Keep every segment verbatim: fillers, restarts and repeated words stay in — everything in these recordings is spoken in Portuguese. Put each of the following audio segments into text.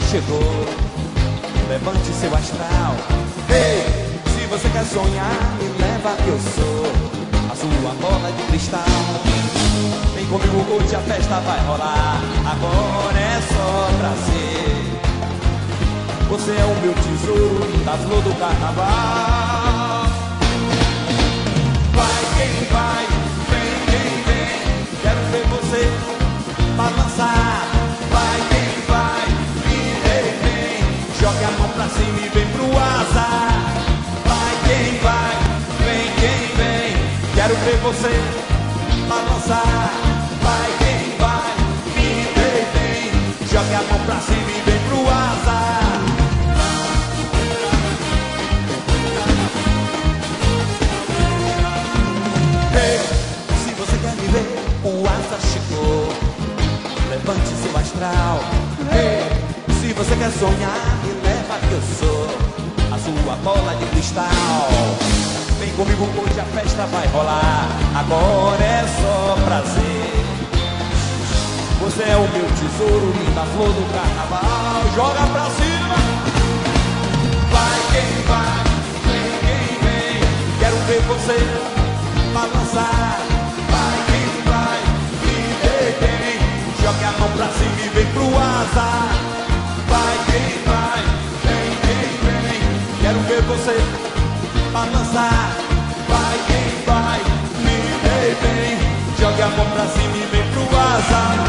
chegou, levante seu astral. Ei, se você quer sonhar, me leva que eu sou a sua bola de cristal. Vem comigo hoje, a festa vai rolar, agora é só prazer. Você é o meu tesouro, da flor do carnaval. Vai quem vai, vem quem vem, quero ver você balançar. Vai quem vai, vem, vem, jogue a mão pra cima e vem pro azar. Vai quem vai, vem quem vem, quero ver você balançar. Vai quem vai, vem, vem, jogue a mão pra cima e vem pro azar. Se você quer me ver, o asa chegou, levante seu astral. Hey, se você quer sonhar, me leva que eu sou a sua bola de cristal. Vem comigo hoje, a festa vai rolar, agora é só prazer. Você é o meu tesouro, linda flor do carnaval. Joga pra cima. Vai quem vai, vem quem vem, quero ver você balançar. Vai quem vai, vem quem, jogue a mão pra cima e vem pro azar. Vai quem vai, vem quem vem, quero ver você balançar. Vai quem vai, vem quem, jogue a mão pra cima e vem pro azar.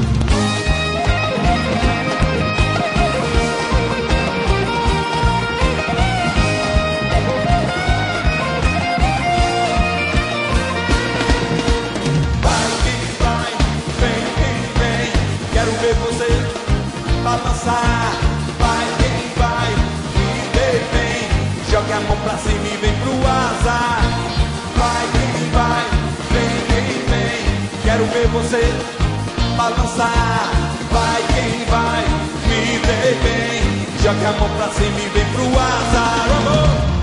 Balançar, vai quem vai, vem, vem, jogue a mão pra cima e vem pro azar. Vai quem vai, vem, vem, vem, quero ver você balançar. Vai quem vai, vem, vem, jogue a mão pra cima e vem pro azar. Oh, oh.